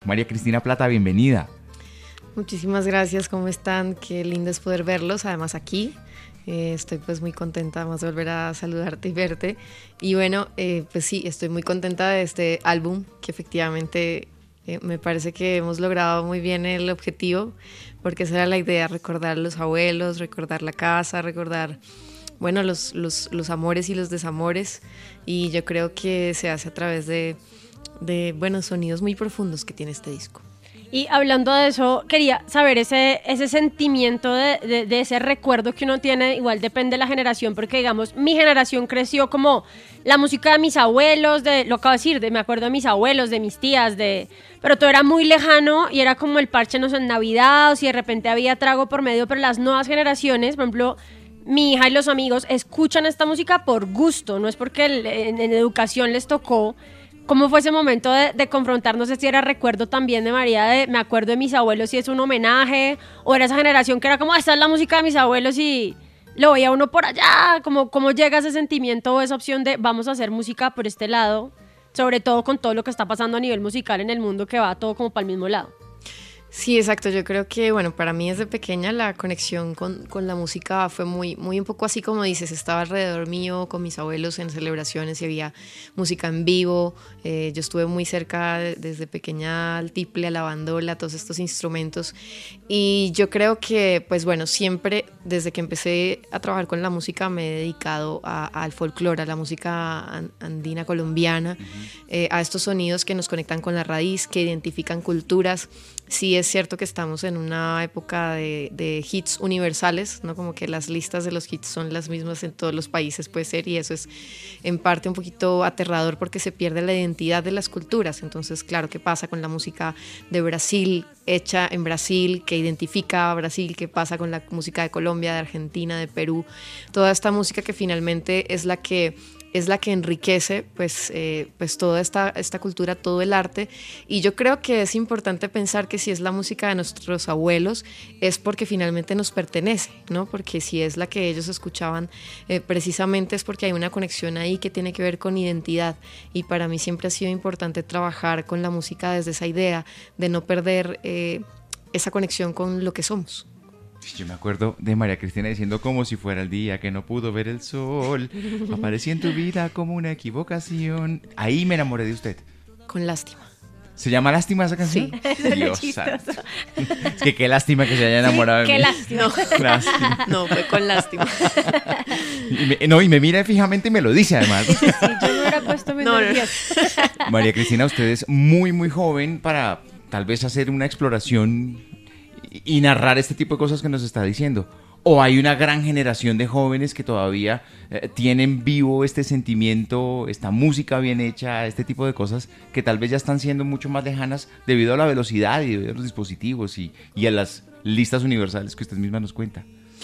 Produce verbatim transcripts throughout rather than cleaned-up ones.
María Cristina Plata, bienvenida. Muchísimas gracias, ¿cómo están? Qué lindo es poder verlos, además aquí. Eh, estoy pues muy contenta más de volver a saludarte y verte. Y bueno, eh, pues sí, estoy muy contenta de este álbum, que efectivamente eh, me parece que hemos logrado muy bien el objetivo, porque esa era la idea, recordar los abuelos, recordar la casa, recordar, bueno, los, los, los amores y los desamores. Y yo creo que se hace a través de, de buenos sonidos muy profundos que tiene este disco. Y hablando de eso, quería saber ese, ese sentimiento de, de, de ese recuerdo que uno tiene, igual depende de la generación, porque digamos, mi generación creció como la música de mis abuelos, de lo acabo de decir, de, me acuerdo de mis abuelos, de mis tías, de, pero todo era muy lejano y era como el parche, no sé, en Navidad, o si de repente había trago por medio, pero las nuevas generaciones, por ejemplo, mi hija y los amigos escuchan esta música por gusto, no es porque el, en, en educación les tocó. ¿Cómo fue ese momento de, de confrontar? No sé si era recuerdo también de María, de me acuerdo de mis abuelos, si es un homenaje, o era esa generación que era como, esta es la música de mis abuelos y lo veía uno por allá. ¿Cómo, cómo llega ese sentimiento o esa opción de vamos a hacer música por este lado? Sobre todo con todo lo que está pasando a nivel musical en el mundo, que va todo como para el mismo lado. Sí, exacto. Yo creo que, bueno, para mí desde pequeña la conexión con, con la música fue muy, muy un poco así como dices, estaba alrededor mío con mis abuelos en celebraciones y había música en vivo. Eh, yo estuve muy cerca de, desde pequeña al tiple, a la bandola, todos estos instrumentos. Y yo creo que, pues bueno, siempre desde que empecé a trabajar con la música me he dedicado a, al folclore, a la música andina colombiana, uh-huh. eh, a estos sonidos que nos conectan con la raíz, que identifican culturas. Sí es cierto que estamos en una época de, de hits universales, ¿no? Como que las listas de los hits son las mismas en todos los países, puede ser, y eso es en parte un poquito aterrador porque se pierde la identidad de las culturas. Entonces, claro, ¿qué pasa con la música de Brasil, hecha en Brasil, que identifica a Brasil? ¿Qué pasa con la música de Colombia, de Argentina, de Perú? Toda esta música que finalmente es la que... es la que enriquece pues, eh, pues toda esta, esta cultura, todo el arte. Y yo creo que es importante pensar que si es la música de nuestros abuelos es porque finalmente nos pertenece, ¿no? Porque si es la que ellos escuchaban eh, precisamente es porque hay una conexión ahí que tiene que ver con identidad. Y para mí siempre ha sido importante trabajar con la música desde esa idea de no perder eh, esa conexión con lo que somos. Yo me acuerdo de María Cristina diciendo como si fuera el día que no pudo ver el sol, apareció en tu vida como una equivocación. Ahí me enamoré de usted. Con lástima. ¿Se llama Lástima esa canción? Sí. Dios santo. Es que qué lástima que se haya enamorado sí, de qué mí. Lástima. No. Lástima. No, fue con lástima. Y me, no, y me mira fijamente y me lo dice además. Sí, sí, sí, yo no hubiera puesto mi no, no. María Cristina, usted es muy, muy joven para tal vez hacer una exploración y narrar este tipo de cosas que nos está diciendo. ¿O hay una gran generación de jóvenes que todavía eh, tienen vivo este sentimiento, esta música bien hecha, este tipo de cosas que tal vez ya están siendo mucho más lejanas debido a la velocidad y debido a los dispositivos y, y a las listas universales que usted misma nos cuenta?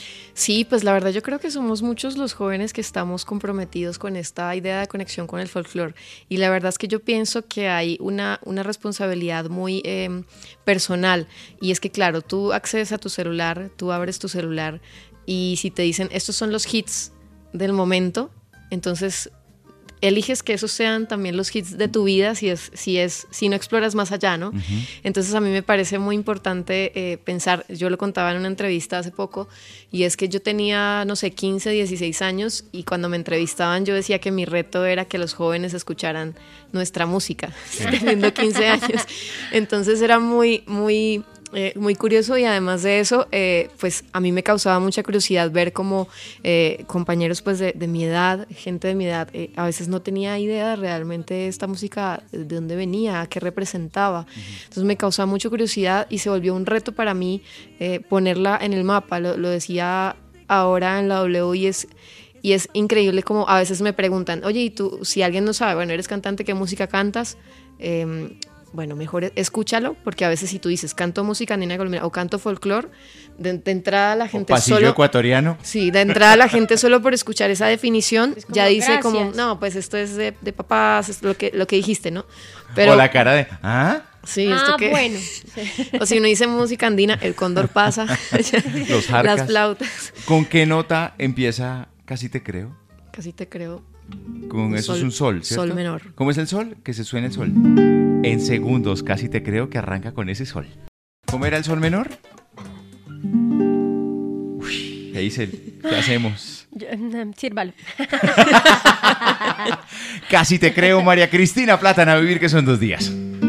Sí, pues la verdad yo creo que somos muchos los jóvenes que estamos comprometidos con esta idea de conexión con el folclore, y la verdad es que yo pienso que hay una, una responsabilidad muy eh, personal, y es que claro, tú accedes a tu celular, tú abres tu celular y si te dicen estos son los hits del momento, entonces eliges que esos sean también los hits de tu vida si es si es si no exploras más allá, ¿no? Uh-huh. Entonces a mí me parece muy importante eh, pensar, yo lo contaba en una entrevista hace poco, y es que yo tenía, no sé, quince, dieciséis años, y cuando me entrevistaban yo decía que mi reto era que los jóvenes escucharan nuestra música, sí. Teniendo quince años. Entonces era muy, muy... Eh, muy curioso, y además de eso, eh, pues a mí me causaba mucha curiosidad ver cómo eh, compañeros pues de, de mi edad, gente de mi edad, eh, a veces no tenía idea de realmente esta música, de dónde venía, qué representaba. Uh-huh. Entonces me causaba mucha curiosidad y se volvió un reto para mí eh, ponerla en el mapa. Lo, lo decía ahora en la W y es... Y es increíble como a veces me preguntan, oye, ¿y tú, si alguien no sabe, bueno, eres cantante, qué música cantas? Eh, bueno, mejor escúchalo, porque a veces si tú dices canto música andina colombiana o canto folclore, de, de entrada la gente o pasillo solo... ecuatoriano. Sí, de entrada la gente solo por escuchar esa definición ya dice gracias. Como, no, pues esto es de, de papás, es lo que, lo que dijiste, ¿no? Pero, o la cara de, ¿ah? Sí, ah, esto que... bueno. O si uno dice música andina, el cóndor pasa, los jarcas. Las flautas. ¿Con qué nota empieza Casi te creo? Casi te creo. Con eso sol, es un sol, ¿cierto? Sol menor. ¿Cómo es el sol? Que se suene el sol. En segundos, casi te creo que arranca con ese sol. ¿Cómo era el sol menor? Uy, Hazel, ¿qué hacemos? Yo, um, sírvalo. Casi te creo, María Cristina Plátano, a vivir que son dos días.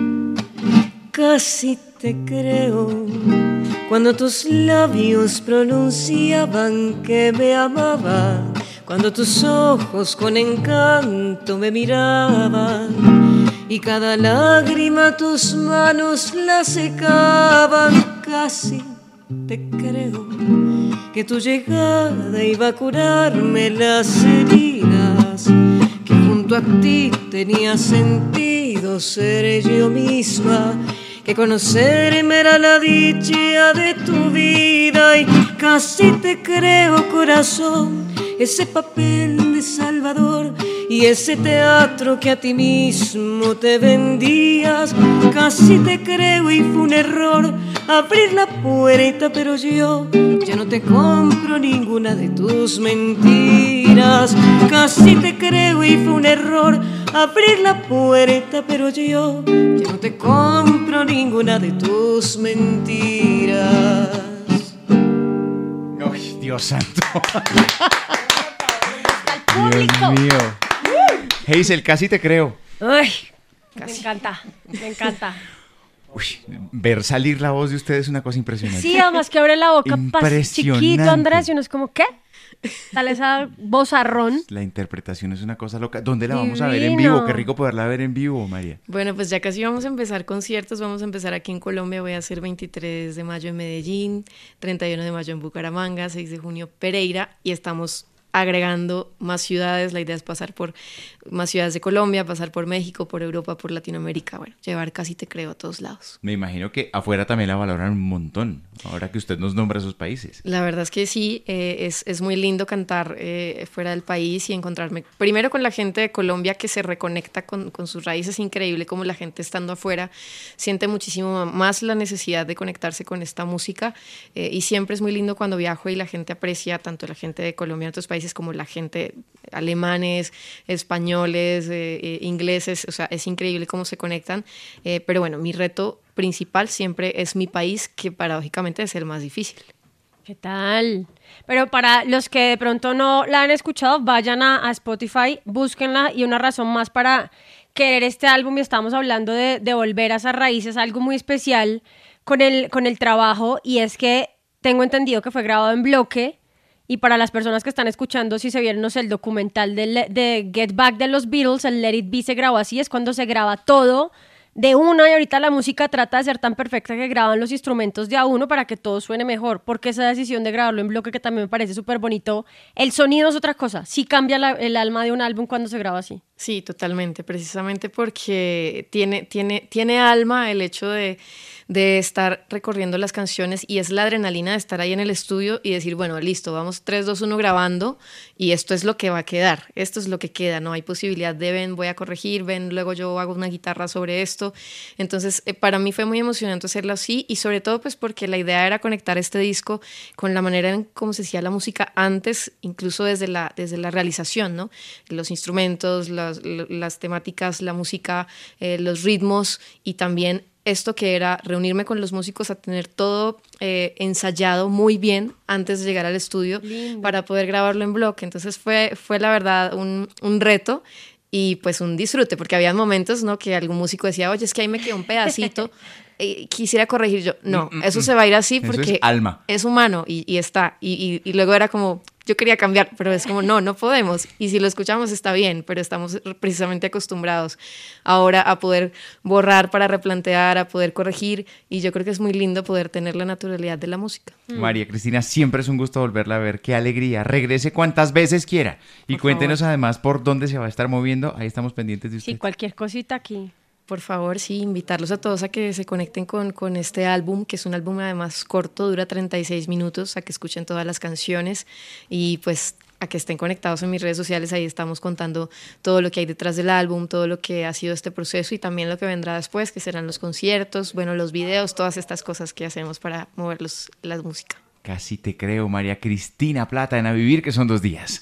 Casi te creo cuando tus labios pronunciaban que me amaba, cuando tus ojos con encanto me miraban y cada lágrima tus manos la secaban. Casi te creo que tu llegada iba a curarme las heridas, que junto a ti tenía sentido ser yo misma, que conocerme era la dicha de tu vida. Y casi te creo, corazón, ese papel de salvador y ese teatro que a ti mismo te vendías. Casi te creo y fue un error abrir la puerta, pero yo ya no te compro ninguna de tus mentiras. Casi te creo y fue un error abrir la puerta, pero yo ya no te compro ninguna de tus mentiras. Ay, Dios santo. Público. Dios mío. Hazel, casi te creo. Uy, me encanta, me encanta. Uy, ver salir la voz de ustedes es una cosa impresionante. Sí, además que abre la boca, pas- Impresionante. chiquito Andrés, y uno es como, ¿qué? Sale esa vozarrón. La interpretación es una cosa loca. ¿Dónde la vamos a ver en Divino. vivo? Qué rico poderla ver en vivo, María. Bueno, pues ya casi vamos a empezar conciertos, vamos a empezar aquí en Colombia, voy a hacer veintitrés de mayo en Medellín, treinta y uno de mayo en Bucaramanga, seis de junio Pereira, y estamos agregando más ciudades. La idea es pasar por más ciudades de Colombia, pasar por México, por Europa, por Latinoamérica, bueno, llevar Casi te creo a todos lados. Me imagino que afuera también la valoran un montón, ahora que usted nos nombra esos países. La verdad es que sí, eh, es, es muy lindo cantar eh, fuera del país y encontrarme primero con la gente de Colombia que se reconecta con, con sus raíces. Increíble como la gente estando afuera siente muchísimo más la necesidad de conectarse con esta música, eh, y siempre es muy lindo cuando viajo y la gente aprecia, tanto la gente de Colombia en otros países como la gente, alemanes, españoles, eh, eh, ingleses. O sea, es increíble cómo se conectan, eh, pero bueno, mi reto principal siempre es mi país, que paradójicamente es el más difícil. ¿Qué tal? Pero para los que de pronto no la han escuchado, vayan a, a Spotify, búsquenla, y una razón más para querer este álbum, y estamos hablando de, de volver a esas raíces, algo muy especial con el, con el trabajo, y es que tengo entendido que fue grabado en bloque. Y para las personas que están escuchando, si se vieron, no sé, el documental de, de Get Back de los Beatles, el Let It Be se grabó así, es cuando se graba todo de una, y ahorita la música trata de ser tan perfecta que graban los instrumentos de a uno para que todo suene mejor. Porque esa decisión de grabarlo en bloque, que también me parece súper bonito, el sonido es otra cosa, sí cambia la, el alma de un álbum cuando se graba así. Sí, totalmente, precisamente porque tiene, tiene, tiene alma el hecho de, de estar recorriendo las canciones, y es la adrenalina de estar ahí en el estudio y decir, bueno, listo, vamos tres, dos, uno grabando, y esto es lo que va a quedar, esto es lo que queda, no hay posibilidad de ven, voy a corregir, ven, luego yo hago una guitarra sobre esto. Entonces, eh, para mí fue muy emocionante hacerlo así, y sobre todo pues porque la idea era conectar este disco con la manera en cómo se hacía la música antes, incluso desde la, desde la realización, ¿no? Los instrumentos, los Las, las temáticas, la música, eh, los ritmos, y también esto que era reunirme con los músicos a tener todo eh, ensayado muy bien antes de llegar al estudio. Lindo. Para poder grabarlo en bloque. Entonces fue, fue la verdad un, un reto y pues un disfrute, porque había momentos, ¿no?, que algún músico decía, oye, es que ahí me quedó un pedacito, eh, quisiera corregir. Yo, no, mm, mm, eso se va a ir así porque es, alma. es humano y, y está. Y, y, y luego era como, yo quería cambiar, pero es como, no, no podemos. Y si lo escuchamos está bien, pero estamos precisamente acostumbrados ahora a poder borrar para replantear, a poder corregir, y yo creo que es muy lindo poder tener la naturalidad de la música. Mm. María Cristina, siempre es un gusto volverla a ver. Qué alegría. Regrese cuantas veces quiera. Y por cuéntenos favor, además por dónde se va a estar moviendo. Ahí estamos pendientes de usted. Sí, cualquier cosita aquí. Por favor, sí, invitarlos a todos a que se conecten con, con este álbum, que es un álbum además corto, dura treinta y seis minutos, a que escuchen todas las canciones y pues a que estén conectados en mis redes sociales. Ahí estamos contando todo lo que hay detrás del álbum, todo lo que ha sido este proceso y también lo que vendrá después, que serán los conciertos, bueno, los videos, todas estas cosas que hacemos para mover los, la música. Casi te creo, María Cristina Plátano, a vivir que son dos días.